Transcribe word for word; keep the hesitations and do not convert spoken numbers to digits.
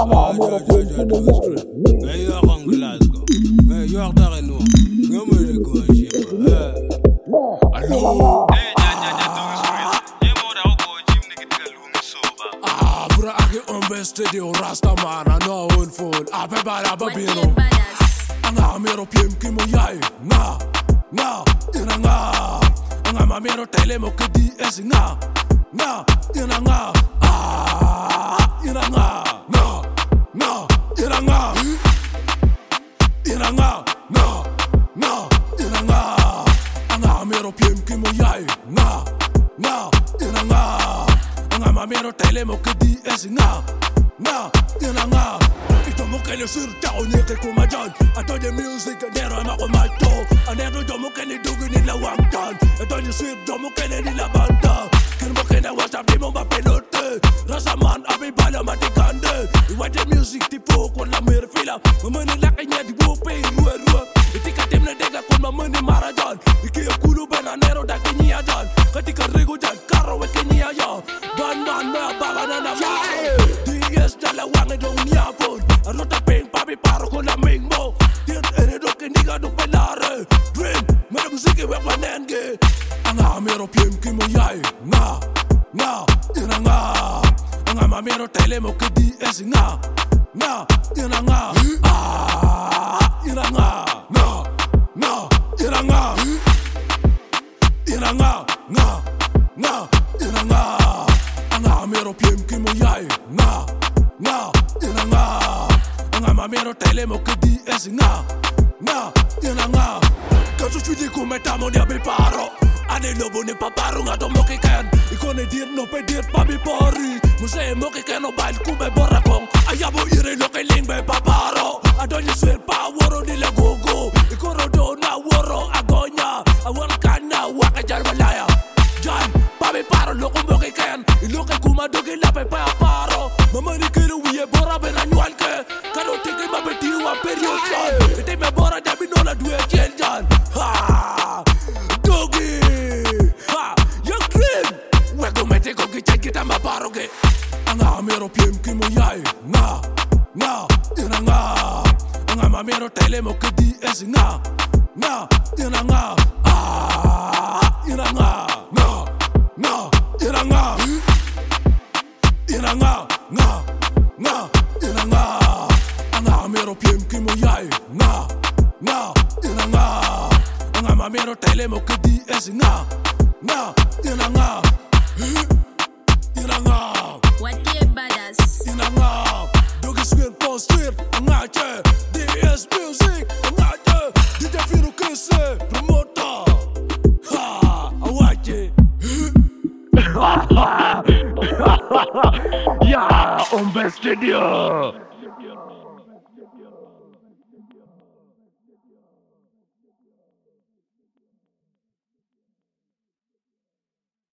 Hey, you're on Glasgow. Hey, you're there in New York. Hello. Ah, bra, I get on best studio, Rasta man, I know one phone. I be bad, I be no. Anga mero piem kimo yai, nga, nga, ina nga. Anga ma mero tele mo kedi esi nga, nga, ina nga. Ah, ina nga, nga, nga, ina nga. Ina nga, nga, nga, ina nga. Anga mero piem kimo yai, nga, nga, ina nga. Anga ma mero tele mo kedi esi nga, nga, ina nga. Ito mo kene surta o nyeke kumajan. Ato de music nero ema kumato. Anero do mo kene dugu ni la wangtan. Ato de sweet do mo kene ni la banda. Kin mo kene whatsapp di mo ba pelote. Rasa man abi bala matikande. Iwa de music ti folk wala mere fila. Mamani laki nya di wope ruwe ruwe. Itika temne dega kun mamani marajan. Iki ya kulu bena nero da kinya jan. Katika rigo jan karo we kinya ya. Ban ban me baba na na ma. Yes dala wange dong nyapon. Arota peng papi paro con la mingmo. Tien ere do que niga do pelare. Dream, mera musiki wek manenge. Anga mero piem kimo yai. Nga, nga, ina nga. Anga ma mero tele mo kedi esi nga. Nga, ina nga. Ah, ina nga. Nga, nga, ina nga. Ina nga, nga, nga, ina nga. Anga mero piem kimo yai. Nga, nga, ina nga. Anga ma mero tele mo kedi esi nga, nga, ina nga. Quand je suis dit qu'on met à mon diable paro. Ane lobo ne paparo nga to moki ken. Ikone dir no pe dir papi pori. Muse moki ken no bail kube borra kong. Ayabo ire lo ke ling be paparo. Adonye swer pa woro ni le gogo. Ikoro do na woro agonya. Awan kana waka jar malaya. Jan papi paro lo ko moki ken. Ilo ke kuma dogi la pe pa paro. Mama ni kero wiye borra ben annual ke. Kano teke ma beti wa period jan. Ite me borra jabi no la duwe jen jan. Ha, dogi. Ha, young dream. Wego mete go gicha kita ma baroge. Anga mero piem kimo yai. Nga, nga, ina nga. Anga ma mero tele mo kedi esi nga. Nga, ina nga. Ah, ina nga. Nga, nga, ina nga. Ina nga, nga, nga, ina nga. Anga mero piem kimo yai. Nga, nga, ina nga. Anga ma mero tele mo kedi esi nga. Nga, ina nga. Ina nga. What ye badass? Ina nga. Dogi swing po street. Anga che. D S music. Anga che. D J Firu Kese. Promoter. Ha, awache. Ya, on best studio.